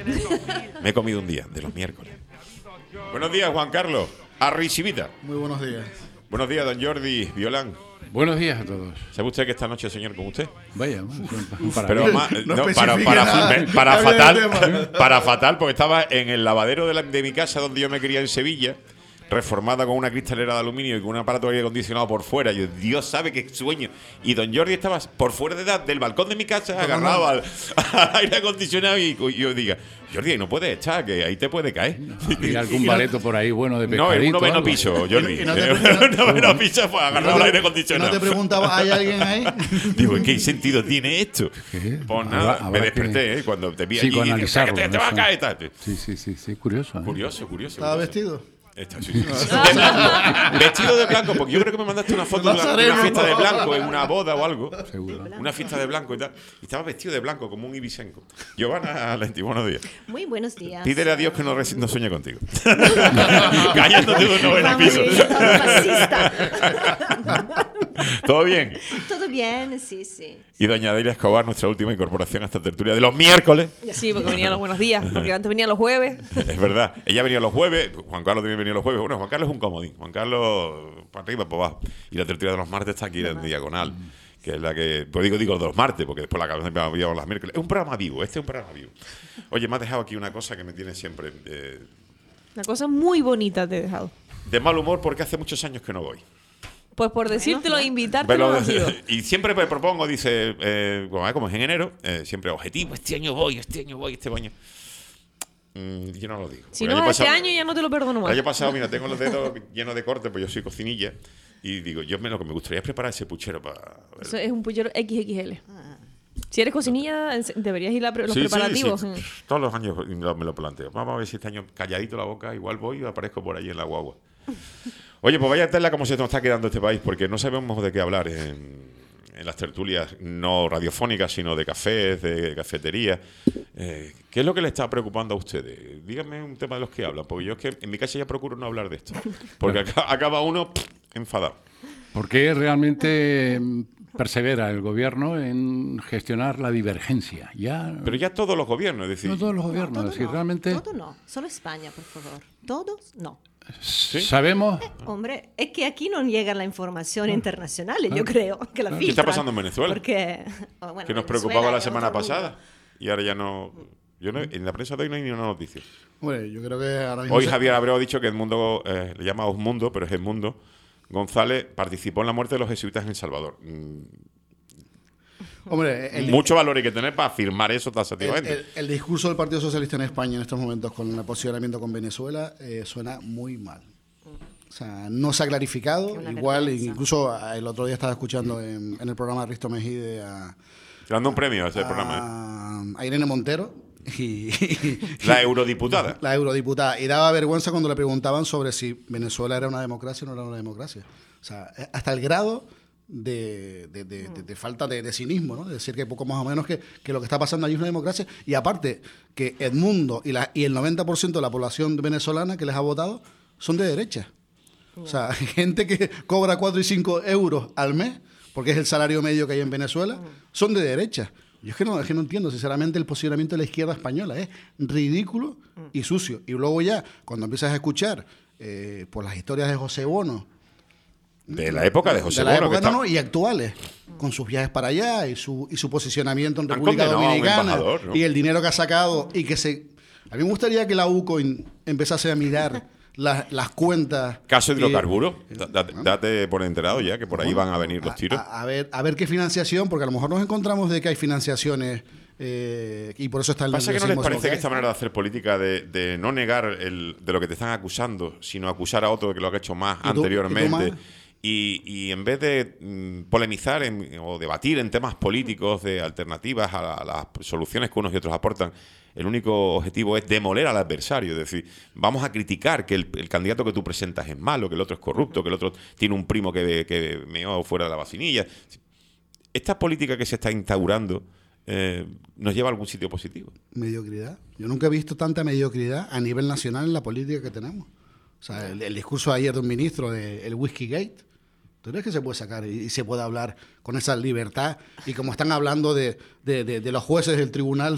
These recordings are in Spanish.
Me he comido un día, de los miércoles. Buenos días, Juan Carlos. Arrisivita. Muy buenos días. Buenos días, don Jordi Violán. Buenos días a todos. ¿Sabe usted que esta noche, señor, con usted? Vaya, Pero para fatal, porque estaba en el lavadero de mi casa donde yo me crié en Sevilla, reformada con una cristalera de aluminio y con un aparato de aire acondicionado por fuera. Yo, Dios sabe qué sueño. Y don Jordi estaba por fuera del balcón de mi casa, agarrado al aire acondicionado, y yo diga, Jordi, no puedes estar, que ahí te puede caer. ¿Y algún bareto por ahí bueno de pescadito? No, en un noveno piso, Jordi. En un noveno piso, pues agarrado al aire acondicionado. ¿No te preguntaba, ¿hay alguien ahí? Digo, ¿qué sentido tiene esto? Pues nada, me desperté, cuando te vi allí, psicoanalizarlo, te va a caer. Tal. Sí, curioso. Curioso. ¿Estaba vestido? Vestido de blanco, porque yo creo que me mandaste una foto de una fiesta de blanco en una boda o algo. Seguro. Una fiesta de blanco y tal. Y estaba vestido de blanco como un ibicenco. Giovanna Lenti, buenos días. Muy buenos días. Pídele a Dios que no sueñe contigo. Callándote un noveno piso. ¿Todo bien? Todo bien, sí. Y doña Delia Escobar, nuestra última incorporación a esta tertulia de los miércoles. Sí, porque venía los buenos días, porque antes venía los jueves. Es verdad. Ella venía los jueves, Juan Carlos también venía los jueves. Bueno, Juan Carlos es un comodín. Juan Carlos, para arriba, para abajo. Y la tertulia de los martes está aquí en diagonal, que es la que... Pues digo de los martes, porque después la cambiamos los miércoles. Es un programa vivo, este es un programa vivo. Oye, me has dejado aquí una cosa que me tiene siempre... Una cosa muy bonita te he dejado. de mal humor porque hace muchos años que no voy. Pues por decírtelo, invitártelo no ha sido. Y siempre me propongo, dice, como es en enero, siempre objetivo, este año voy, este año. Yo no lo digo. Si no vas este año ya no te lo perdono más. El año pasado, mira, tengo los dedos llenos de cortes, pues yo soy cocinilla. Y digo, lo que me gustaría es preparar ese puchero para... Eso es un puchero XXL. Si eres cocinilla, deberías ir a los preparativos. Sí. Todos los años me lo planteo. Vamos a ver si este año calladito la boca, igual voy y aparezco por ahí en la guagua. Oye, pues vaya tela cómo se nos está quedando este país, porque no sabemos de qué hablar en las tertulias no radiofónicas, sino de cafés, de cafeterías. ¿Qué es lo que le está preocupando a ustedes? Díganme un tema de los que hablan, porque yo es que en mi casa ya procuro no hablar de esto, porque acaba uno enfadado. ¿Por qué realmente persevera el gobierno en gestionar la divergencia? Pero ya todos los gobiernos, es decir... No todos los gobiernos, realmente... Todo no, solo España, por favor. Todos no. ¿Sí? ¿Sabemos? Hombre, es que aquí no llega la información internacional, yo creo que la filtran. ¿Qué está pasando en Venezuela? Porque, que nos preocupaba la semana pasada y ahora ya no... en la prensa de hoy no hay ni una noticia. Bueno, yo creo que ahora mismo... Hoy Javier Abreu ha dicho que Edmundo, le llama Osmundo, pero es Edmundo González, participó en la muerte de los jesuitas en El Salvador. Hombre, mucho valor hay que tener para afirmar eso taxativamente. El discurso del Partido Socialista en España en estos momentos con el posicionamiento con Venezuela suena muy mal. O sea, no se ha clarificado. Igual, incluso el otro día estaba escuchando en el programa de Risto Mejide dando un premio a ese programa. A Irene Montero. La eurodiputada. La eurodiputada. Y daba vergüenza cuando le preguntaban sobre si Venezuela era una democracia o no era una democracia. O sea, hasta el grado de falta de cinismo, ¿no? De decir que poco más o menos que lo que está pasando allí es una democracia. Y aparte, que Edmundo y el 90% de la población venezolana que les ha votado son de derecha. O sea, gente que cobra 4 y 5 euros al mes, porque es el salario medio que hay en Venezuela, son de derecha. Yo es que no entiendo, sinceramente, el posicionamiento de la izquierda española. Es ridículo y sucio. Y luego ya, cuando empiezas a escuchar por las historias de José Bono, de la época de José Bono, época, y actuales, con sus viajes para allá y su posicionamiento en República Dominicana y el dinero que ha sacado y que a mí me gustaría que la UCOIN empezase a mirar las cuentas. Caso de hidrocarburos, date por enterado ya que por ahí van a venir los tiros. A ver qué financiación, porque a lo mejor nos encontramos de que hay financiaciones y por eso está el ¿Pasa que no les parece que esta manera de hacer política de no negar de lo que te están acusando, sino acusar a otro de que lo ha hecho más anteriormente? Y en vez de polemizar o debatir en temas políticos de alternativas a las soluciones que unos y otros aportan, el único objetivo es demoler al adversario. Es decir, vamos a criticar que el candidato que tú presentas es malo, que el otro es corrupto, que el otro tiene un primo que meó fuera de la vacinilla. Esta política que se está instaurando nos lleva a algún sitio positivo. Mediocridad. Yo nunca he visto tanta mediocridad a nivel nacional en la política que tenemos. O sea, el discurso de ayer de un ministro del Whiskygate, ¿Tú crees que se puede sacar y se puede hablar con esa libertad? Y como están hablando de los jueces del Tribunal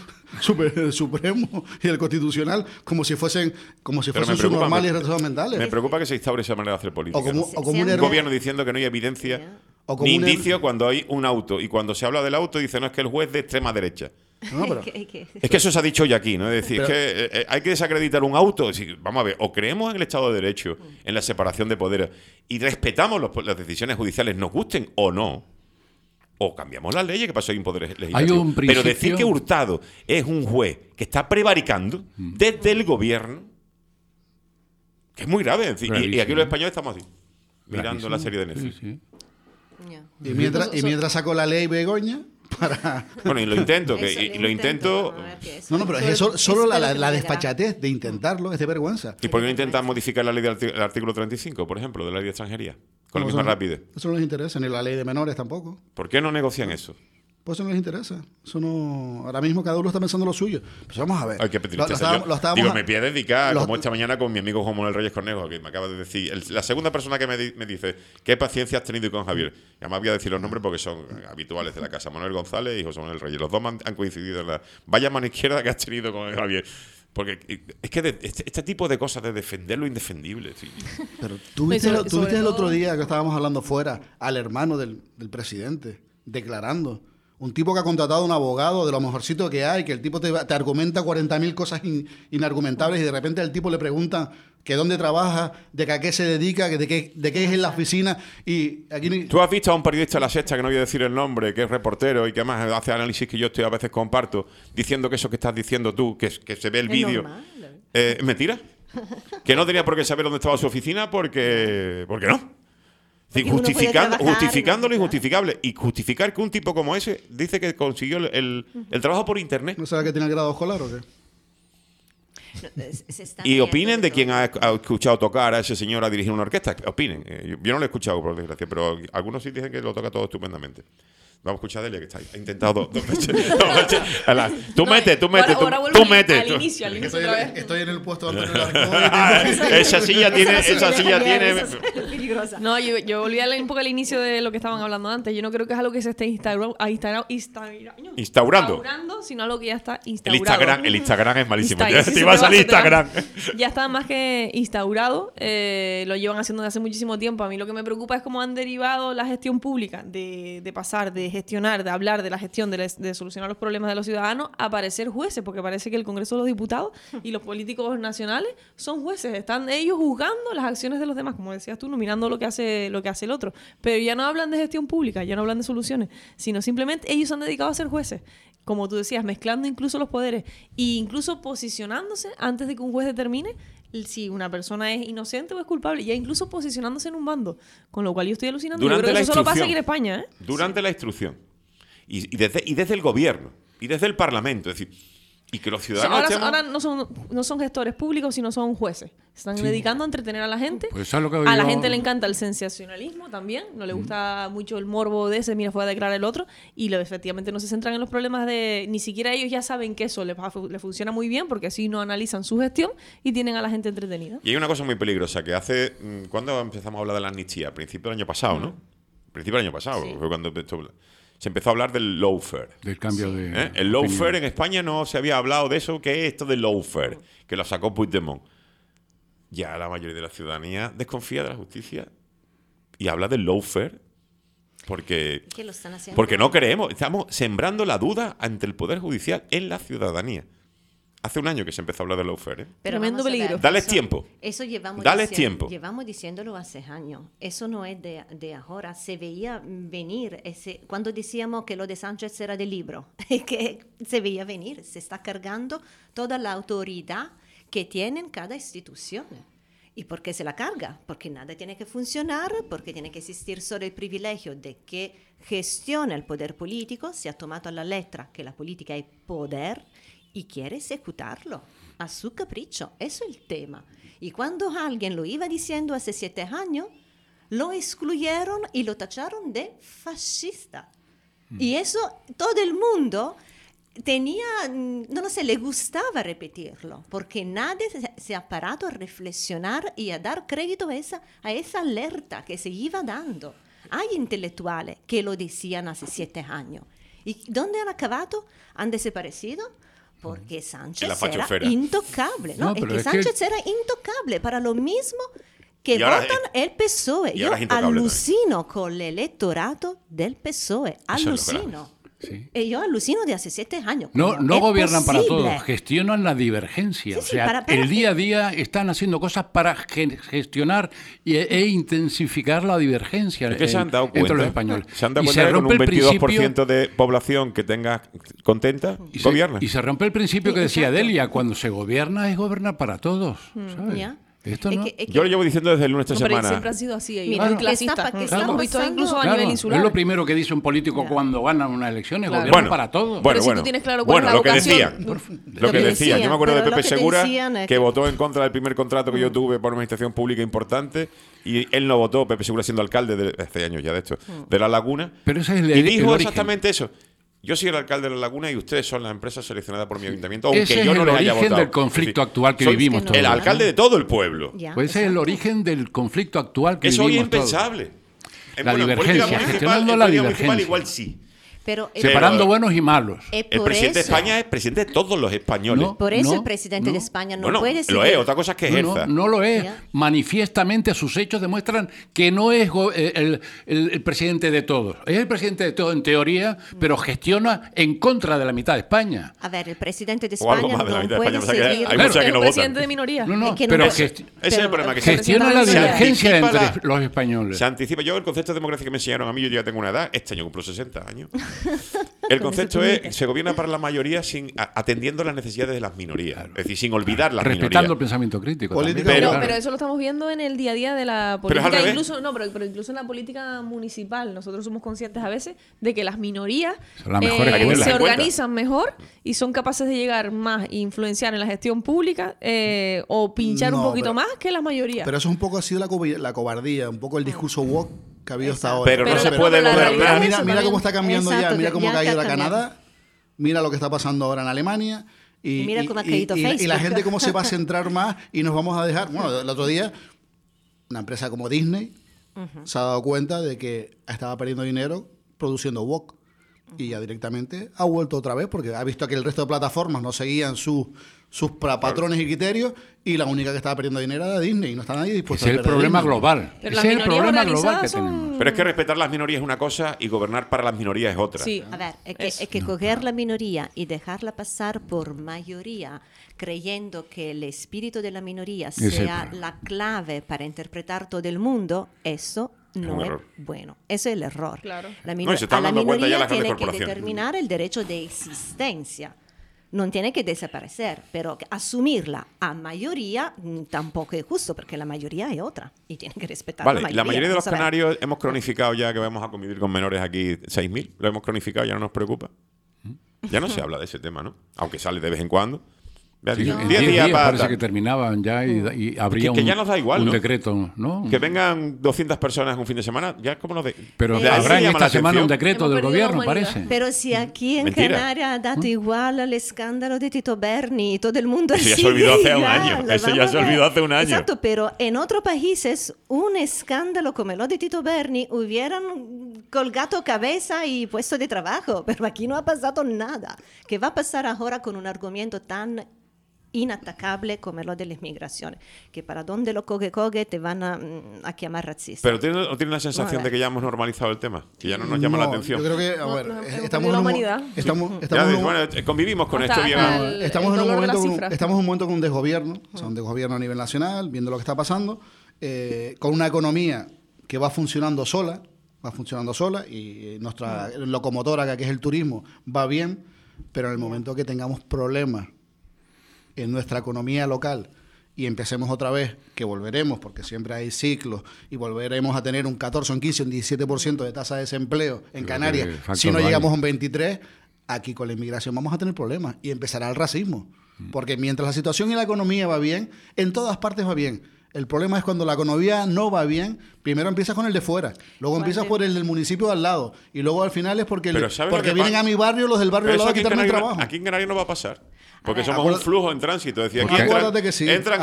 Supremo y del Constitucional, como si fuesen subnormales y retrasados mentales. Me preocupa que se instaure esa manera de hacer política. O como un gobierno diciendo que no hay evidencia ni indicio cuando hay un auto. Y cuando se habla del auto, dice, no, es que el juez de extrema derecha. No, pero, es que eso se ha dicho hoy aquí, ¿no? Es decir, que hay que desacreditar un auto. Vamos a ver, o creemos en el Estado de Derecho, en la separación de poderes, y respetamos las decisiones judiciales, nos gusten o no, o cambiamos las leyes, que pasó hay un poder legislativo. Pero decir que Hurtado es un juez que está prevaricando desde el gobierno, que es muy grave. Y aquí los españoles estamos así, mirando la serie de Netflix. Sí. Y mientras sacó la ley Begoña... Bueno, y lo intento. No, pero es solo la desfachatez de intentarlo es de vergüenza. ¿Y por qué no intentan modificar la ley del artículo 35, por ejemplo, de la ley de extranjería? Con la misma rapidez. Eso no les interesa, ni la ley de menores tampoco. ¿Por qué no negocian eso? Pues eso no les interesa. Eso no. Ahora mismo cada uno está pensando lo suyo. Pues vamos a ver. Ay, qué digo, me pide dedicar, como esta mañana con mi amigo Juan Manuel Reyes Cornejo, que me acaba de decir. La segunda persona que me dice, ¿qué paciencia has tenido con Javier? Ya me voy a decir los nombres porque son habituales de la casa. Manuel González y José Manuel Reyes. Los dos han coincidido en la vaya mano izquierda que has tenido con Javier. Porque es que este tipo de cosas de defender lo indefendible. Sí. Pero tú viste el otro día que estábamos hablando fuera al hermano del presidente declarando. Un tipo que ha contratado a un abogado de lo mejorcito que hay, que el tipo te argumenta 40.000 cosas inargumentables y de repente al tipo le preguntan que dónde trabaja, de que a qué se dedica, de qué es en la oficina. Y aquí ¿Tú has visto a un periodista de La Sexta, que no voy a decir el nombre, que es reportero y que además hace análisis que yo a veces comparto, diciendo que eso que estás diciendo tú, que se ve el vídeo, ¿es mentira? Que no tenía por qué saber dónde estaba su oficina porque no. Justificando lo injustificable. Y justificar que un tipo como ese dice que consiguió el trabajo por internet. ¿No sabe que tiene grado escolar o qué? Y opinen de quien ha escuchado tocar a ese señor a dirigir una orquesta. Opinen. Yo no lo he escuchado, por desgracia, pero algunos sí dicen que lo toca todo estupendamente. Vamos a escuchar a Delia, que está ahí. Ha intentado dos veces. Tú mete. Al inicio otra vez. Estoy en el puesto de Antonio Alarcón. Esa silla tiene. No, yo volví a leer un poco al inicio de lo que estaban hablando antes. Yo no creo que es algo que se esté instaurando, sino algo que ya está instaurado. El Instagram es malísimo. Te iba a salir Instagram. Ya está más que instaurado. Lo llevan haciendo desde hace muchísimo tiempo. A mí lo que me preocupa es cómo han derivado la gestión pública de pasar de gestionar, de hablar de la gestión, de solucionar los problemas de los ciudadanos, a parecer jueces, porque parece que el Congreso de los Diputados y los políticos nacionales son jueces. Están ellos juzgando las acciones de los demás, como decías tú, no mirando lo que hace el otro. Pero ya no hablan de gestión pública, ya no hablan de soluciones, sino simplemente ellos se han dedicado a ser jueces. Como tú decías, mezclando incluso los poderes e incluso posicionándose antes de que un juez determine si una persona es inocente o es culpable, ya incluso posicionándose en un bando, con lo cual yo estoy alucinando. Yo creo que eso solo pasa aquí en España, ¿eh? Durante la instrucción y desde el gobierno y desde el Parlamento, es decir, y que los ciudadanos ahora no son gestores públicos, sino son jueces. Se están dedicando a entretener a la gente. Pues a la gente le encanta el sensacionalismo también. No le gusta mucho el morbo de ese, mira, fue a declarar el otro. Y efectivamente no se centran en los problemas ni siquiera ellos ya saben que eso les funciona muy bien, porque así no analizan su gestión y tienen a la gente entretenida. Y hay una cosa muy peligrosa que hace... ¿Cuándo empezamos a hablar de la amnistía? A principios del año pasado, ¿no? A principios del año pasado. Sí. Fue cuando se empezó a hablar del lawfare. Del cambio de... El lawfare en España no se había hablado de eso. ¿Qué es esto del lawfare? Que lo sacó Puigdemont. Ya la mayoría de la ciudadanía desconfía de la justicia y habla del lawfare porque no creemos. Estamos sembrando la duda ante el Poder Judicial en la ciudadanía. Hace un año que se empezó a hablar del lawfare. Pero tremendo peligro. Dales tiempo. Eso llevamos diciéndolo hace años. Eso no es de ahora. Se veía venir. Cuando decíamos que lo de Sánchez era del libro, que se veía venir. Se está cargando toda la autoridad que tienen cada institución. ¿Y por qué se la carga? Porque nada tiene que funcionar, porque tiene que existir solo el privilegio de que gestiona el poder político. Se ha tomado a la letra que la política es poder y quiere ejecutarlo a su capricho. Eso es el tema. Y cuando alguien lo iba diciendo hace 7 años, lo excluyeron y lo tacharon de fascista. Y eso, todo el mundo no lo sé, le gustaba repetirlo, porque nadie se ha parado a reflexionar y a dar crédito a esa alerta que se iba dando. Hay intelectuales que lo decían hace 7 años. ¿Y dónde han acabado? ¿Han desaparecido? Porque Sánchez era intocable. No, es que Sánchez era intocable para lo mismo que votan el PSOE. Yo alucino con el electorado del PSOE. Alucino. Sí. Yo alucino de hace 7 años. No gobiernan para todos, gestionan la divergencia. Sí, para el día a día están haciendo cosas para gestionar e intensificar la divergencia se han dado cuenta, entre los españoles. Se han dado cuenta que con un 22% de población que tenga contenta, gobierna. Y se rompe el principio que decía Delia, cuando se gobierna es gobernar para todos. ¿Sabes? ¿Ya? Esto no. Yo lo llevo diciendo desde el lunes esta semana. Siempre ha sido así. Mira, muy clasista. Hemos visto incluso a nivel insular. Es lo primero que dice un político cuando gana unas elecciones, gobierno para todos. Pero si tú tienes claro cuál es la vocación. Lo que decían. Yo me acuerdo de Pepe Segura, que votó en contra del primer contrato que yo tuve por una administración pública importante, y él no votó, Pepe Segura siendo alcalde, hace años ya de esto, de La Laguna, pero ese es y dijo exactamente eso. Yo soy el alcalde de La Laguna y ustedes son las empresas seleccionadas por mi ayuntamiento, aunque ese yo no les haya votado. Ese es el origen del conflicto actual que vivimos todos. El alcalde de todo el pueblo. Pues ese es el origen del conflicto actual que vivimos todos. Eso hoy es impensable. La divergencia, gestionando la divergencia. Igual sí. Pero separando buenos y malos. El presidente de España es presidente de todos los españoles. Por eso el presidente de España no puede ser. Lo es, otra cosa es que ejerza. No lo es. Manifiestamente sus hechos demuestran que no es el presidente de todos. Es el presidente de todos en teoría, pero gestiona en contra de la mitad de España. A ver, el presidente de España no puede seguir. Hay muchas que no votan. Presidente de minoría. Pero ese es el problema. Que gestiona la divergencia entre los españoles. Se anticipa. Yo el concepto de democracia que me enseñaron a mí, yo ya tengo una edad. Este año cumplo 60 años. El concepto es, se gobierna para la mayoría atendiendo las necesidades de las minorías. Es decir, sin olvidar las minorías. Respetando el pensamiento crítico. Pero eso lo estamos viendo en el día a día de la política. Pero incluso en la política municipal. Nosotros somos conscientes a veces de que las minorías se organizan mejor y son capaces de llegar más e influenciar en la gestión pública o pinchar un poquito más que las mayorías. Pero eso es un poco así la cobardía, un poco el discurso woke que ha habido hasta ahora. Pero no se puede gobernar. Mira cómo está cambiando ya, mira cómo ha caído la Canadá, mira lo que está pasando ahora en Alemania. Y mira cómo ha caído Facebook. Y la gente cómo se va a centrar más y nos vamos a dejar. Bueno, el otro día, una empresa como Disney se ha dado cuenta de que estaba perdiendo dinero produciendo woke. Y ya directamente ha vuelto otra vez porque ha visto que el resto de plataformas no seguían sus patrones y criterios y la única que estaba perdiendo dinero era Disney y no está nadie dispuesto a perder. Es el problema global. Ese es el problema global que tenemos. Pero es que respetar las minorías es una cosa y gobernar para las minorías es otra. Sí. A ver, es que coger la minoría y dejarla pasar por mayoría creyendo que el espíritu de la minoría sea la clave para interpretar todo el mundo, eso no es bueno. Eso es el error. Claro. A la minoría tiene que determinar el derecho de existencia. No tiene que desaparecer, pero asumirla a mayoría tampoco es justo, porque la mayoría es otra y tiene que respetar la mayoría. La mayoría de los canarios hemos cronificado ya que vamos a convivir con menores aquí 6.000. Lo hemos cronificado, ya no nos preocupa. Ya no se habla de ese tema, ¿no? Aunque sale de vez en cuando. 10 días parece que terminaban ya y habría que ya nos da igual, un ¿no? decreto, ¿no? Que vengan 200 personas un fin de semana, ya es como nos Pero habrá esta semana un decreto del gobierno, parece. Pero si aquí en Canarias ha dado igual al escándalo de Tito Berni, todo el mundo eso ya se olvidó hace un año. Eso ya se olvidó hace un año. Exacto, pero en otros países un escándalo como el de Tito Berni hubieran colgado cabeza y puesto de trabajo, pero aquí no ha pasado nada. ¿Qué va a pasar ahora con un argumento tan inatacable como lo de las migraciones, que para donde lo coge te van a llamar racista. Pero ¿tiene la sensación de que ya hemos normalizado el tema? Que ya no nos llama la atención. Yo creo que, a ver, estamos convivimos con esto bien. Estamos en un momento con un desgobierno, o sea, un desgobierno a nivel nacional, viendo lo que está pasando, con una economía que va funcionando sola y nuestra locomotora, que es el turismo, va bien, pero en el momento que tengamos problemas en nuestra economía local y empecemos otra vez, que volveremos, porque siempre hay ciclos, y volveremos a tener un 14, un 15, un 17% de tasa de desempleo en Canarias, si no llegamos a un 23%, aquí con la inmigración vamos a tener problemas y empezará el racismo. Porque mientras la situación y la economía va bien, en todas partes va bien. El problema es cuando la economía no va bien, primero empiezas con el de fuera, luego empiezas por el del municipio de al lado, y luego al final es porque vienen a mi barrio los del barrio al lado a quitarme el trabajo. Aquí en Canarias no va a pasar. Porque somos un flujo en tránsito. Es decir, aquí acuérdate que sí. entran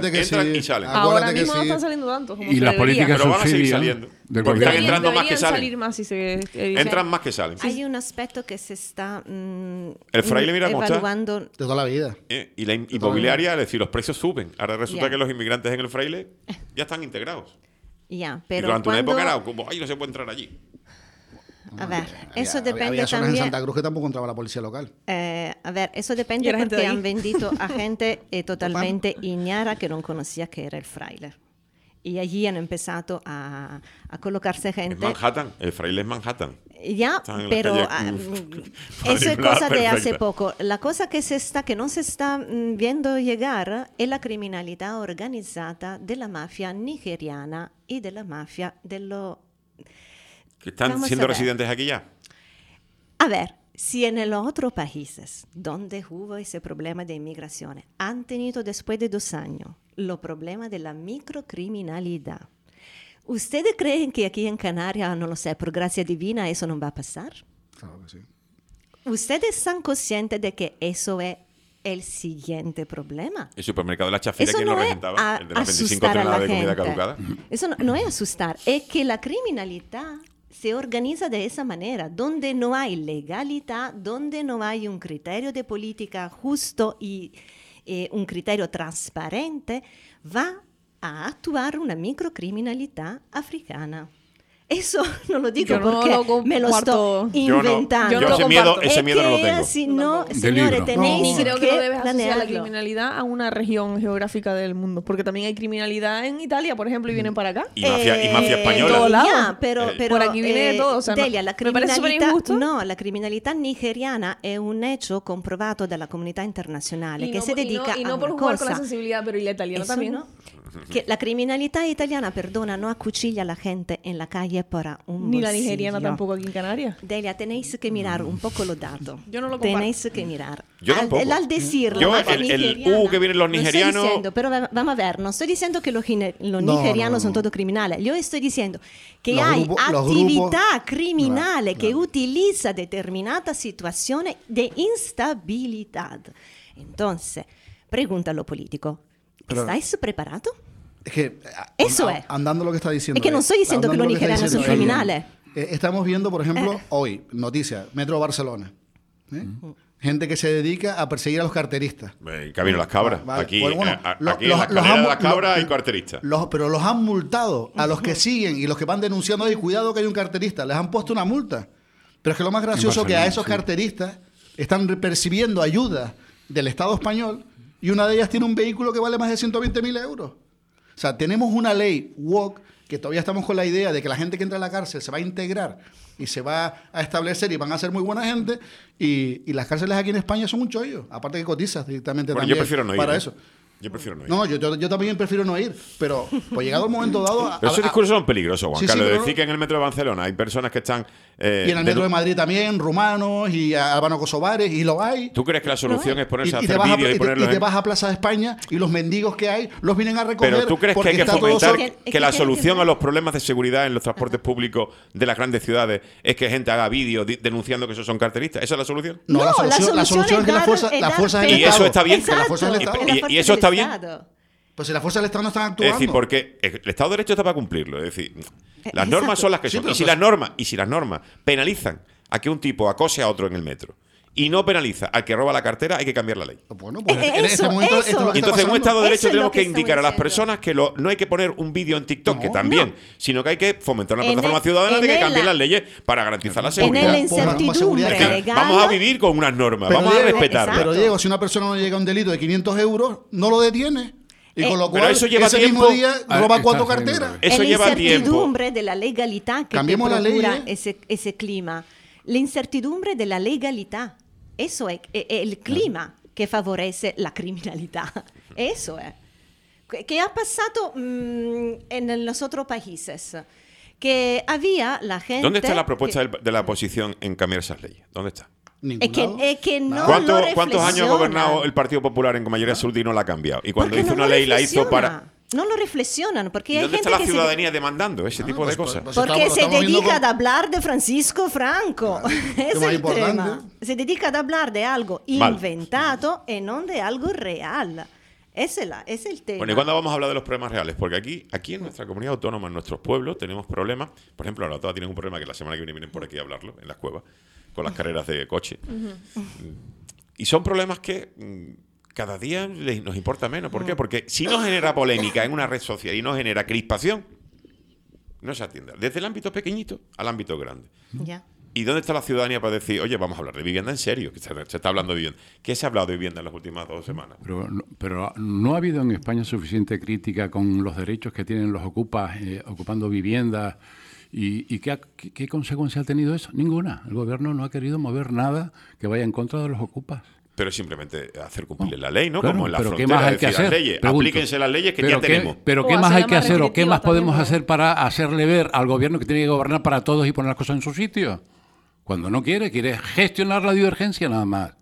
y salen. Ahora mismo no están saliendo tantos como y las políticas pero van a seguir saliendo. Porque están entrando más que salen. Salir más si se entran más que salen. Hay un aspecto que se está el fraile, mira cómo evaluando de toda la vida. Y la inmobiliaria, es decir, los precios suben. Ahora resulta que los inmigrantes en el fraile ya están integrados. Pero y durante una época era como, ay, no se puede entrar allí. A ver, eso depende había zonas también. en Santa Cruz que tampoco entraba la policía local. A ver, eso depende porque han vendido a gente totalmente ignara que no conocía que era el fraile. Y allí han empezado a colocarse gente. Es Manhattan, el fraile es Manhattan. Ya, pero eso es cosa de hace poco. La cosa que no se está viendo llegar es la criminalidad organizada de la mafia nigeriana y de la mafia de los... ¿Que están siendo residentes aquí ya? A ver, si en los otros países donde hubo ese problema de inmigración han tenido después de 2 años los problemas de la microcriminalidad, ¿ustedes creen que aquí en Canarias, no lo sé, por gracia divina, eso no va a pasar? Claro que sí. ¿Ustedes están conscientes de que eso es el siguiente problema? El supermercado de la Chafira, eso ¿quién no lo regentaba? El de las 25 toneladas de comida caducada. Eso no es asustar, es que la criminalidad se organiza de esa manera, donde no hay legalidad, donde no hay un criterio de política justo y un criterio transparente, va a actuar una microcriminalidad africana. Eso no lo digo porque me lo estoy inventando. Yo ese miedo no lo tengo. Si no, señores, tenéis creo que no debes asociar la planearlo. criminalidad a una región geográfica del mundo, porque también hay criminalidad en Italia, por ejemplo, y vienen para acá. Y mafia española. En todos lados. Ya, pero por aquí viene de todo. O sea, Delia, me parece súper injusto. No, la criminalità nigeriana è un hecho comprovato dalla comunità internazionale che si dedica y no a por una jugar cosa. con la sensibilidad, pero y la italiana Eso también. no. Que la criminalità italiana, perdona, no acuchilla a la gente en la calle para un Ni bolsillo. la nigeriana tampoco aquí en Canarias. Delia, tenéis que mirar un poco los datos. Yo no lo comparto. Tenéis que mirar. Yo tampoco. Al decir Yo, la mafia el nigeriana, que vienen los nigerianos... No estoy diciendo, pero vamos a ver, no estoy diciendo que los nigerianos son todos criminales. Yo estoy diciendo que hay actividad criminal que utiliza determinadas situaciones de instabilidad. Entonces, pregunta a lo político. ¿Estáis preparados? Es que, eso es. Andando lo que está diciendo. Es que no estoy diciendo que los nigerianos son criminales. Estamos viendo, por ejemplo, hoy, noticias, Metro Barcelona. Gente que se dedica a perseguir a los carteristas. Camino a las cabras. Vale. Aquí, Bueno, aquí en la escalera de las cabras hay carteristas. Pero los han multado. A los que siguen y los que van denunciando, y cuidado que hay un carterista, les han puesto una multa. Pero es que lo más gracioso es que a esos carteristas están percibiendo ayuda del Estado español y una de ellas tiene un vehículo que vale más de 120.000 euros. O sea, tenemos una ley woke que todavía estamos con la idea de que la gente que entra a la cárcel se va a integrar y se va a establecer y van a ser muy buena gente y las cárceles aquí en España son un chollo. Aparte que cotizas directamente también yo prefiero no ir, para eso. Yo prefiero no ir. No, yo también prefiero no ir, pero pues llegado el momento dado... Pero esos discursos son peligrosos, Juan Carlos. pero Decir que en el metro de Barcelona hay personas que están... y en el metro de Madrid también, rumanos y albano-kosovares, y lo hay. ¿Tú crees que la solución es ponerse a te hacer vas vídeos y ponerlos te vas a Plaza de España y los mendigos que hay los vienen a recoger? Pero ¿tú crees que hay que está todo fomentar so- que la solución a los problemas de seguridad en los transportes públicos de las grandes ciudades es que gente haga vídeos denunciando que esos son carteristas? ¿Esa es la solución? No, la solución es que las fuerzas del Estado... Y eso está bien. Que las fuerzas del Estado... Y eso está bien. Pues si las fuerzas del Estado no están actuando... Es decir, porque el Estado de Derecho está para cumplirlo. Es decir, las normas son las que son. pero Y si las normas penalizan a que un tipo acose a otro en el metro y no penaliza al que roba la cartera, hay que cambiar la ley. Bueno, pues en este momento esto es lo que está Entonces, en un Estado de Derecho Eso es tenemos lo que que indicar a las estamos personas que no hay que poner un vídeo en TikTok, que No, también, sino que hay que fomentar una plataforma ciudadana de que cambien las leyes para garantizar la En seguridad. la incertidumbre Es decir, legal. Vamos a vivir con unas normas, Pero vamos a Diego, respetarlas. Pero Diego, si una persona no llega a un delito de 500 euros, no lo detiene. Y con lo pero cual, eso lleva ese tiempo. mismo día roba Está 4 saliendo carteras. otra Eso en la lleva tiempo. incertidumbre de la legalidad que Cambiemos te la procura ley, ese clima. La incertidumbre de la legalidad. Eso es el clima que favorece la criminalidad. Eso es. ¿Qué ha pasado en los otros países? Que había la gente... ¿Dónde está la propuesta de la oposición en cambiar esas leyes? ¿Dónde está? Es que no ¿Cuántos años ha gobernado el Partido Popular en mayoría absoluta y no la ha cambiado? Y cuando Porque hizo no una ley la hizo reflexiona. no lo reflexionan. Porque ¿Y hay dónde gente está la que ciudadanía demandando ese tipo de cosas? Porque se dedica a hablar de Francisco Franco. Es el tema. Se dedica a hablar de algo inventado y no de algo real. Ese es el tema. Bueno, ¿y cuándo vamos a hablar de los problemas reales? Porque aquí en nuestra comunidad autónoma, en nuestros pueblos, tenemos problemas. Por ejemplo, ahora todas tienen un problema que la semana que vienen por aquí a hablarlo, en las cuevas, con las carreras de coche. Y son problemas que cada día nos importa menos. ¿Por qué? Porque si no genera polémica en una red social y no genera crispación, no se atiende. Desde el ámbito pequeño al ámbito grande. Ya. ¿Y dónde está la ciudadanía para decir, oye, vamos a hablar de vivienda en serio? Que se está hablando de vivienda. ¿Qué se ha hablado de vivienda en las últimas 2 semanas? Pero no ha habido en España suficiente crítica con los derechos que tienen los ocupas ocupando viviendas. ¿Y qué consecuencia ha tenido eso? Ninguna. El gobierno no ha querido mover nada que vaya en contra de los ocupas. Pero simplemente hacer cumplir la ley, ¿no? Claro, como en la pero frontera, ¿qué más hay que hacer? Las leyes. Aplíquense las leyes que ya tenemos. Pero ¿qué más hay que hacer o qué más podemos hacer para hacerle ver al gobierno que tiene que gobernar para todos y poner las cosas en su sitio? Cuando no quiere gestionar la divergencia nada más.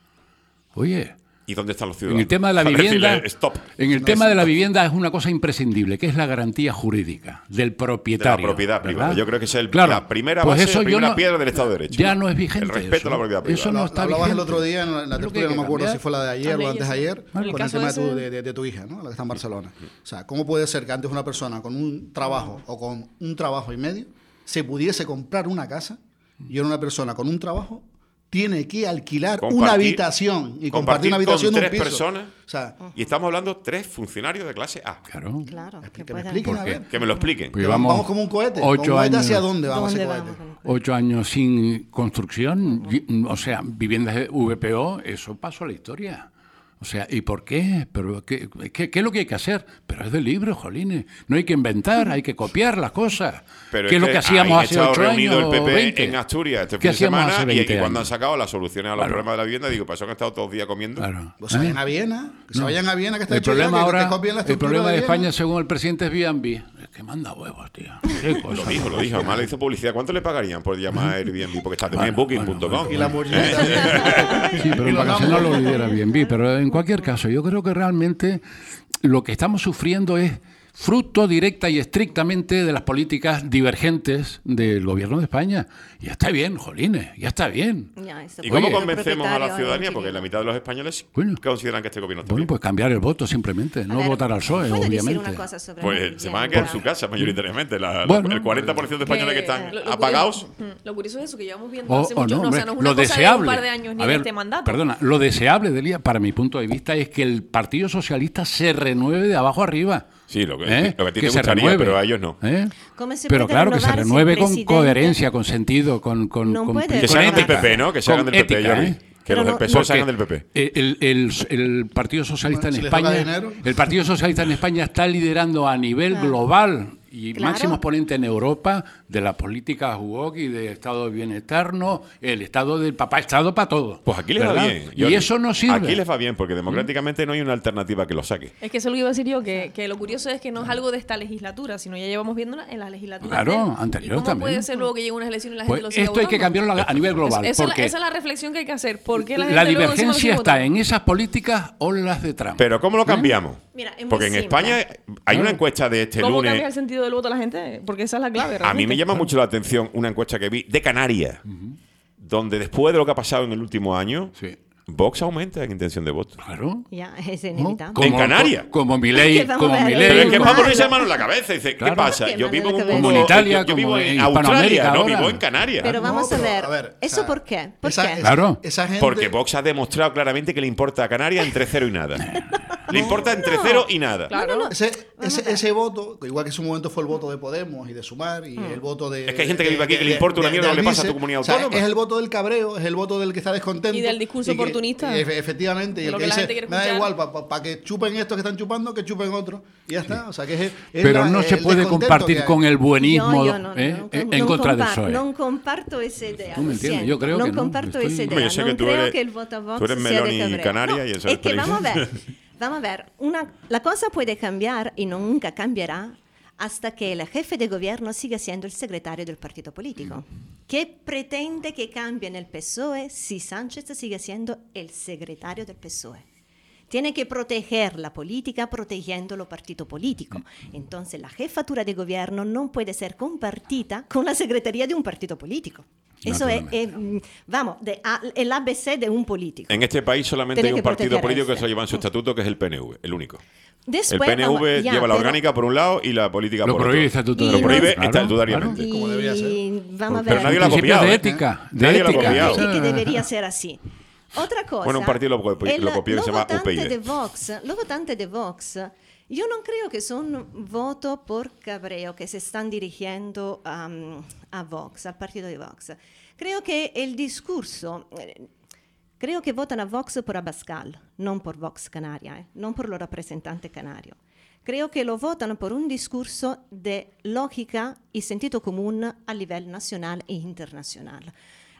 Oye, ¿y dónde están los ciudadanos? en el tema de la vivienda, Stop. tema de la vivienda es una cosa imprescindible, que es la garantía jurídica del propietario. De la propiedad privada. ¿verdad? Yo creo que es Claro, la primera pues base, eso la primera no, piedra del Estado de Derecho. Ya no es vigente. El respeto a la propiedad privada. Eso no está Hablabas vigente. el otro día en la tertulia, no me acuerdo si fue la de ayer o antes de ayer, con el tema de tu hija, ¿no? La que está en Barcelona. O sea, ¿cómo puede ser que antes una persona con un trabajo o con un trabajo y medio se pudiese comprar una casa y ahora una persona con un trabajo tiene que alquilar una habitación y compartir una habitación con de un 3 piso? personas? O sea, Y estamos hablando 3 funcionarios de clase A. Claro. que me expliquen, a ver. Que me lo expliquen. Pues Vamos como un cohete. ¿Con un cohete hacia dónde vamos ese cohete? 8 años sin construcción, o sea, viviendas de VPO, eso pasó a la historia. O sea, ¿y por qué? ¿Pero qué es lo que hay que hacer? Pero es de libro, jolines. No hay que inventar, hay que copiar las cosas. Pero ¿Qué es lo que hacíamos hace 8 años? El PP 20? en Asturias este ¿Qué fin de hacíamos semana hace 20 y cuando años? han sacado las soluciones a los problemas de la vivienda, digo, pues han estado todos los días comiendo. Claro. Pues se vayan a Viena, que se vayan a Viena, que está El hecho problema ya, ahora, que copien la el estructura problema de Viena. España, según el presidente, es Airbnb. Es que manda huevos, tío. Qué cosa. Lo dijo. Además le hizo publicidad. ¿Cuánto le pagarían por llamar a Airbnb? Porque está también en Booking.com. Y la hamburguesa. Sí, pero para que no lo olvidara Airbnb. Pero en cualquier caso, yo creo que realmente lo que estamos sufriendo es fruto directa y estrictamente de las políticas divergentes del gobierno de España. Ya está bien, jolines, ya está bien. ¿Y cómo convencemos a la ciudadanía? Porque la mitad de los españoles consideran que este gobierno está bien. Pues cambiar el voto simplemente, no votar al PSOE, obviamente. Pues se van a quedar en su casa mayoritariamente. El 40% de españoles que están apagados. Lo curioso es eso, que llevamos viendo hace mucho, no es una lo cosa deseable, de un par de años ni en este mandato. Perdona, lo deseable, Delia, para mi punto de vista, es que el Partido Socialista se renueve de abajo arriba. Sí, lo que a ti te se gustaría, renueve, pero a ellos no. Pero claro, que se renueve con coherencia, con sentido, con que salgan del PP, ¿no? Que salgan del PP, ética, Jordi. Que los del PSOE salgan del PP. El Partido Socialista en si España, dinero. el Partido Socialista en España está liderando a nivel global y máximo exponente en Europa de la política woke y de estado de bienestar, el estado del papá Estado para todo. Pues aquí les va bien. Y eso no sirve. Aquí les va bien porque democráticamente no hay una alternativa que lo saque. Es que eso es lo que iba a decir yo, que lo curioso es que no es algo de esta legislatura, sino ya llevamos viéndola en la legislatura. Claro, anterior ¿Y cómo también. puede ser luego que llegue unas elecciones y la Pues gente lo siga esto hay que votando? cambiarlo a nivel global. Esa porque es la reflexión que hay que hacer. ¿Por qué la gente la luego encima lo divergencia sigue está votando? en esas políticas o en las de Trump. Pero ¿cómo lo cambiamos? Mira, es muy porque en simple. España hay una encuesta de este ¿Cómo lunes. cambia el sentido del voto a la gente? Porque esa es la clave. A mí realmente. me llama mucho la atención una encuesta que vi de Canarias, donde después de lo que ha pasado en el último año, Sí. Vox aumenta en intención de voto. Claro. Ya, es inevitable. ¿En Canarias? Como Milei. Es que vamos a ver, Pero es que Igual. vamos a ponerse la mano en la cabeza y dice, Claro. ¿qué pasa? ¿Qué Yo mano vivo en en la un cabeza? mundo, Como Italia, yo vivo como en en Australia, Hispanoamérica no ahora. vivo en Canarias. Pero vamos No, a pero, ver, ¿eso por qué? ¿Por esa- qué? Claro. Esa gente, Porque Vox ha demostrado claramente que le importa a Canarias entre 0 y nada. Le importa entre 0 y nada. Claro. ese voto, igual que en su momento fue el voto de Podemos y de Sumar y el voto de... Es que hay gente que vive aquí que le importa una mierda lo que le pasa a tu comunidad autónoma. Es el voto del cabreo, es el voto del que está descontento. Y del discurso oportunista. Efectivamente. Y el Lo que que la dice, gente quiere me da escuchar. igual, para que chupen estos que están chupando, que chupen otros. Y ya está. O sea, que es Pero no se puede compartir con el buenismo en contra del PSOE. No comparto esa idea. ¿Tú me lo entiendes? siento. Yo creo que no. comparto Estoy- esa Hombre, idea. yo sé no que tú creo eres- que el voto a Vox tú eres sea melón de y cabreo. canaria y eso es es que vamos a peligroso. ver. Vamos a ver. La cosa puede cambiar y nunca cambiará hasta que el jefe de gobierno siga siendo el secretario del partido político. ¿Qué pretende que cambie en el PSOE si Sánchez sigue siendo el secretario del PSOE? tiene que proteger la política protegiendo los partidos políticos. Entonces la jefatura de gobierno no puede ser compartida con la secretaría de un partido político. Eso es vamos, el ABC de un político. En este país solamente hay un partido político que se lleva en su estatuto, que es el PNV, el único. Después, el PNV lleva la orgánica por un lado y la política por otro. Lo prohíbe estatutariamente. Como debería ser. Vamos a ver. Pero nadie lo ha copiado. De ética. Nadie lo ha copiado. Que debería ser así. Otra cosa. Bueno, un partido lo copió que se llama UPyD. Los votantes de Vox, yo no creo que son votos por cabreo que se están dirigiendo a Vox, al partido de Vox. Creo que el discurso, creo que votan a Vox por Abascal, no por Vox Canaria, no por los representantes canarios. Creo que lo votan por un discurso de lógica y sentido común a nivel nacional e internacional.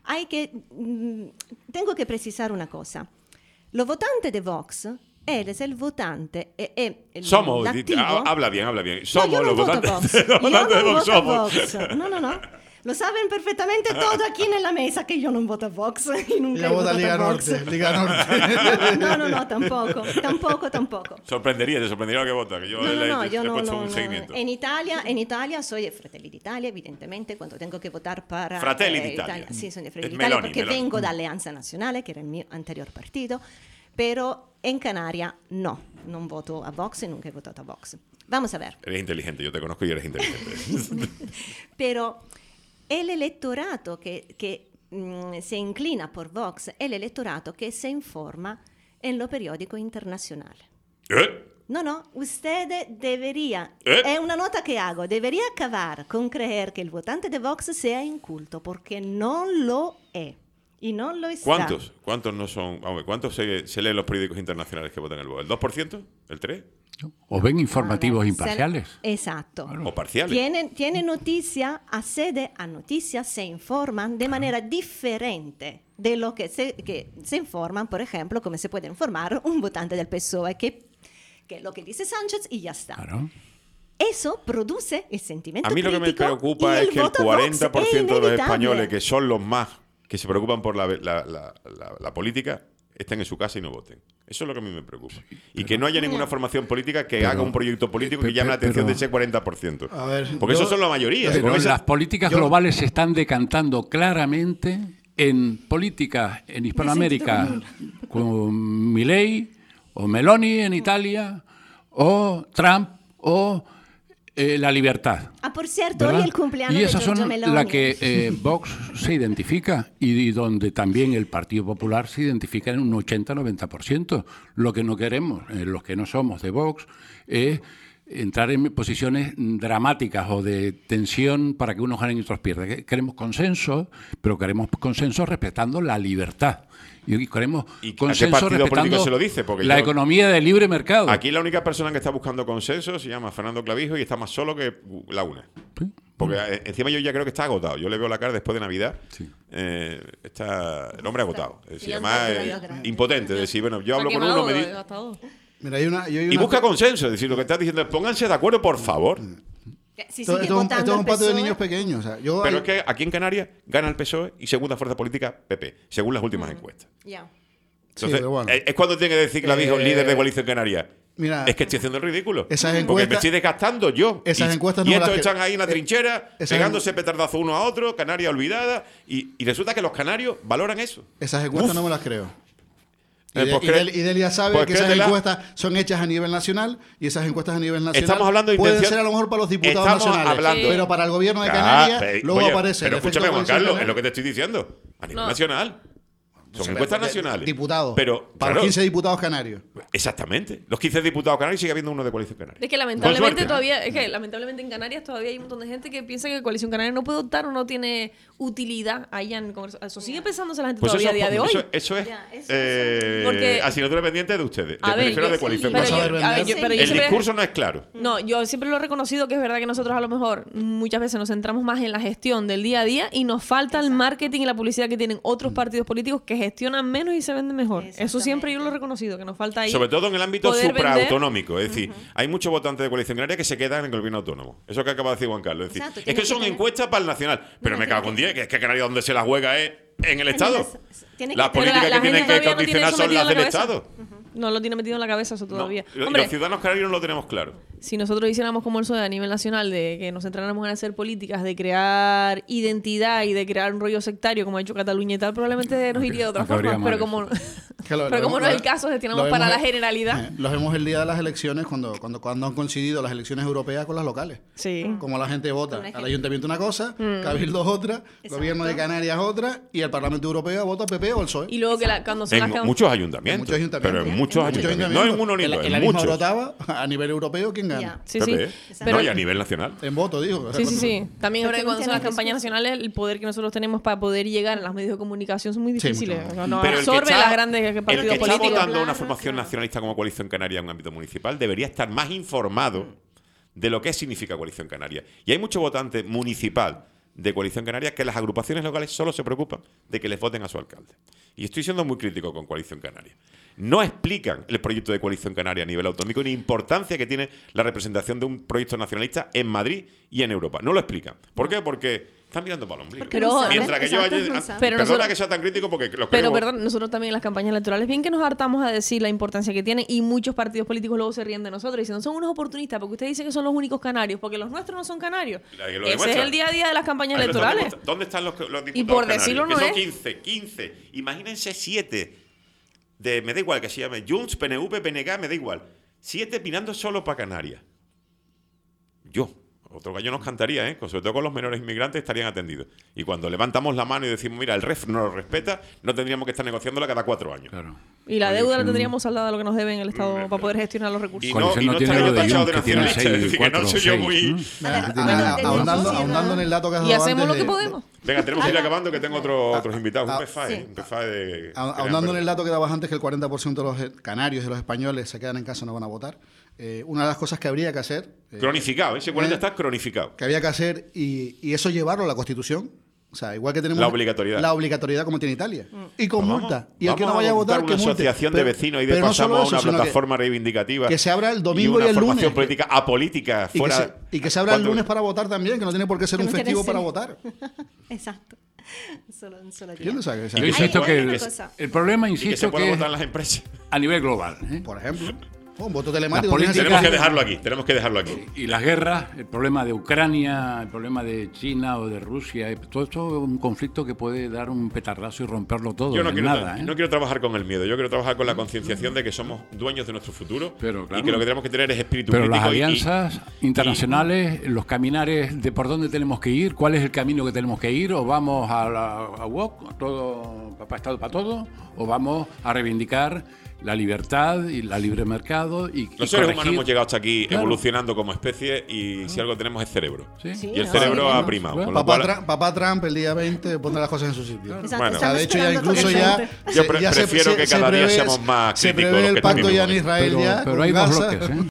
Tengo que precisar una cosa. Los votantes de Vox, él es el votante. Somos, habla bien. Somos los votantes de Vox. Somos. No. Lo saben perfectamente todo aquí en la mesa que yo no voto a Vox. Y nunca voto a Liga Norte. No, tampoco. Te sorprendería lo que vota. Que yo le he puesto un seguimiento. En Italia soy de Fratelli d'Italia, evidentemente, cuando tengo que votar para Fratelli d'Italia. Sí, soy de Fratelli d'Italia porque vengo de Alleanza Nazionale, que era el mio anterior partido, pero en Canarias non voto a Vox y nunca he votado a Vox. Vamos a ver. Eres inteligente, yo te conozco y eres inteligente. Pero el electorato que se inclina por Vox es el electorato que se informa en los periódicos internacionales. No, usted debería, es una nota que hago, debería acabar con creer que el votante de Vox sea inculto, porque no lo es. Y no lo está. ¿Cuántos no son? ¿Cuántos se leen los periódicos internacionales que votan el voto? ¿El 2%? ¿El 3%? O ven informativos imparciales. Exacto. O parciales. Tienen noticia, accede a noticias, se informan de manera diferente de lo que se informan, por ejemplo, como se puede informar un votante del PSOE, que es lo que dice Sánchez y ya está. Claro. Eso produce el sentimiento crítico. A mí lo que me preocupa es que el 40% de los españoles, que son los más que se preocupan por la política, estén en su casa y no voten. Eso es lo que a mí me preocupa. Y que no haya ninguna formación política que haga un proyecto político que llame la atención de ese 40%. A ver, porque esos son la mayoría. Las políticas globales se están decantando claramente en políticas en Hispanoamérica, con Milei o Meloni en Italia, o Trump, o la libertad. Por cierto, ¿verdad? Hoy el cumpleaños y esas de Giorgio son Meloni. la que Vox se identifica y donde también el Partido Popular se identifica en un 80-90%. Lo que no queremos, los que no somos de Vox, es entrar en posiciones dramáticas o de tensión para que unos ganen y otros pierdan. Queremos consenso, pero queremos consenso respetando la libertad. Y queremos consenso respetando se lo dice? Porque la economía de libre mercado. Aquí la única persona que está buscando consenso se llama Fernando Clavijo y está más solo que la una. ¿Sí? Porque encima yo ya creo que está agotado. Yo le veo la cara después de Navidad. Sí. Está el hombre agotado. Es decir, además impotente. Es decir, bueno, yo hablo con uno, me dice... Mira, y busca consenso. Es decir, lo que estás diciendo es pónganse de acuerdo, por favor. Esto es un patio de niños pequeños. O sea, pero es que aquí en Canarias gana el PSOE y segunda fuerza política PP, según las últimas encuestas. Entonces, sí, bueno. es cuando tiene que decir Clavijo, líder de coalición canaria. Mira, es que estoy haciendo el ridículo. Esas porque me estoy desgastando yo. Esas encuestas y estos están ahí en la trinchera, pegándose petardazo uno a otro, Canarias olvidada. Y resulta que los canarios valoran eso. Esas encuestas no me las creo. Y pues Delia sabe que esas encuestas son hechas a nivel nacional y esas encuestas a nivel nacional estamos hablando de pueden ser a lo mejor para los diputados nacionales, pero para el gobierno de Canarias luego aparece. Pero escúchame, Juan Carlos, es lo que te estoy diciendo. A nivel nacional. Son encuestas nacionales. Diputados. Pero, para los 15 diputados canarios. Exactamente. Los 15 diputados canarios sigue habiendo uno de Coalición Canaria. Es que lamentablemente en Canarias todavía hay un montón de gente que piensa que Coalición Canaria no puede optar o no tiene utilidad allá en Congreso. Eso sigue pensándose la gente todavía a día de hoy. Eso es asignatura pendiente de ustedes. Me refiero de Coalición Canaria. El discurso no es claro. No, yo siempre lo he reconocido que es verdad que nosotros a lo mejor muchas veces nos centramos más en la gestión del día a día y nos falta el marketing y la publicidad que tienen otros partidos políticos que gestionan menos y se venden mejor. Eso siempre yo lo he reconocido, que nos falta ahí. Sobre todo en el ámbito supraautonómico. Es decir, hay muchos votantes de Coalición Canaria que se quedan en el gobierno autónomo. Eso que acaba de decir Juan Carlos. Es decir, es que son encuestas para el nacional. Pero me cago con 10, que es que Canarias donde se la juega es en el Estado. Las políticas que tienen que condicionar son las del Estado. No lo tiene metido en la cabeza eso todavía. No, Hombre, los ciudadanos canarios no lo tenemos claro. Si nosotros hiciéramos como el PSOE a nivel nacional, de que nos centráramos en hacer políticas, de crear identidad y de crear un rollo sectario, como ha hecho Cataluña y tal, probablemente nos iría de otra forma. Pero como, pero como no es el caso, gestionamos para la generalidad. Lo vemos el día de las elecciones, cuando han coincidido las elecciones europeas con las locales. Sí. Como la gente vota al ayuntamiento una cosa, Cabildo otra, gobierno de Canarias otra, y el Parlamento Europeo vota PP o el PSOE. Y luego que cuando son En muchos ayuntamientos. Pero en muchos ayuntamientos. No en uno ni dos, en la misma Orotava, a nivel europeo, ¿quién gana? Sí, PP. sí. No, y a nivel nacional. En voto, digo. Sí. También Porque cuando son las no campañas nacionales, el poder que nosotros tenemos para poder llegar a los medios de comunicación son muy difíciles. mucho. No Pero absorbe las grandes partidos el que está políticos. votando Claro, una formación claro. nacionalista como Coalición Canaria en un ámbito municipal debería estar más informado de lo que significa Coalición Canaria. Y hay mucho votante municipal de Coalición Canaria que las agrupaciones locales solo se preocupan de que les voten a su alcalde. Y estoy siendo muy crítico con Coalición Canaria. No explican el proyecto de Coalición Canaria a nivel autonómico ni la importancia que tiene la representación de un proyecto nacionalista en Madrid y en Europa. No lo explican. ¿Por qué? Porque están mirando para el ombligo. Pero, mientras que yo exacto, ayer... no saben. Pero Perdona nosotros- que sea tan crítico porque los Pero creo... perdón, nosotros también en las campañas electorales, bien que nos hartamos a decir la importancia que tienen y muchos partidos políticos luego se ríen de nosotros diciendo son unos oportunistas porque usted dice que son los únicos canarios, porque los nuestros no son canarios. Ahí lo Ese es demuestra. el día a día de las campañas Ahí lo electorales. demuestra. ¿Dónde están los diputados Y por canarios? decirlo Que no son es. 15. Imagínense 7. Me da igual que se llame Junts, PNV, PNG, me da igual. 7 opinando solo para Canarias. Otro gallo nos cantaría, sobre todo con los menores inmigrantes estarían atendidos. Y cuando levantamos la mano y decimos, mira, el REF no lo respeta, no tendríamos que estar negociándola cada 4 años. Claro. Y la deuda la Coalición- tendríamos saldada lo que nos deben el Estado para poder gestionar los recursos. Y Coalición no no tiene estaría lo de tachado de Junts, que tiene nacionalista. 6, Es decir, que no 4, soy yo 6, muy... Ahondando en el dato que has Y dado hacemos antes lo que de- podemos. Venga, tenemos que ir acabando que tengo otros invitados. Un PFAE. sí. Un PFAE de... Ahondando en el dato que dabas antes, que el 40% de los canarios y los españoles se quedan en casa y no van a votar. Una de las cosas que habría que hacer... Cronificado, ese 40 está cronificado. que había que hacer y eso llevarlo a la Constitución. O sea, igual que tenemos La obligatoriedad. La obligatoriedad como tiene Italia. Y con Pues multa. Y el que no vamos vaya a votar, montar que una multe. asociación de Pero- vecinos y pero no solo pasamos a eso, una sino plataforma reivindicativa. que se abra el domingo y una el formación lunes. política apolítica fuera. Y que se abra el cuando- lunes para votar también, que no tiene por qué ser Que un no tiene festivo que para ser. votar. Exacto. Un solo día. ¿Entiendes? O sea, Yo insisto Hay que una el, cosa. el problema, Y que se insisto, pueda que votar es en las empresas. a nivel global. por ejemplo, un voto telemático. Las políticas- Tenemos que dejarlo aquí. Y las guerras, el problema de Ucrania, el problema de China o de Rusia, todo esto es un conflicto que puede dar un petardazo y romperlo todo. Yo no en quiero, nada, ¿eh? no quiero trabajar con el miedo, yo quiero trabajar con la concienciación de que somos dueños de nuestro futuro Pero, claro. y que lo que tenemos que tener es espíritu Pero crítico. las alianzas internacionales, los caminares de por dónde tenemos que ir, cuál es el camino que tenemos que ir, o vamos a WOC, a todo, para Estado para todo, o vamos a reivindicar la libertad y la libre mercado y Los seres corregir. humanos hemos llegado hasta aquí Claro. evolucionando como especie y si algo tenemos es cerebro. Sí. Sí, Y el no, cerebro sí, ha no. primado. Bueno, con lo cual- Papá Trump el día 20 pondrá las cosas en su sitio. Exacto, Bueno. O sea, de hecho, ya estamos incluso esperando ya. totalmente. Yo prefiero que cada día seamos más se críticos prevé los el que pacto estamos ya en igual. Israel ya. Pero con hay dos Gaza. bloques, ¿eh?